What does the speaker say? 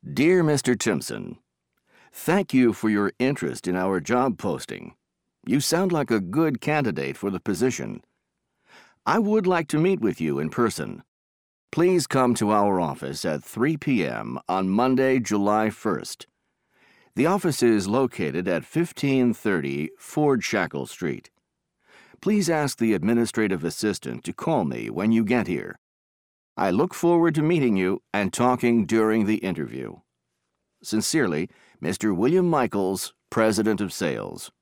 Dear Mr. Timpson, thank you for your interest in our job posting. You sound like a good candidate for the position. I would like to meet with you in person. Please come to our office at 3 p.m. on Monday, July 1st. The office is located at 1530 Ford Shackle Street. Please ask the administrative assistant to call me when you get here. I look forward to meeting you and talking during the interview. Sincerely, Mr. William Michaels, President of Sales.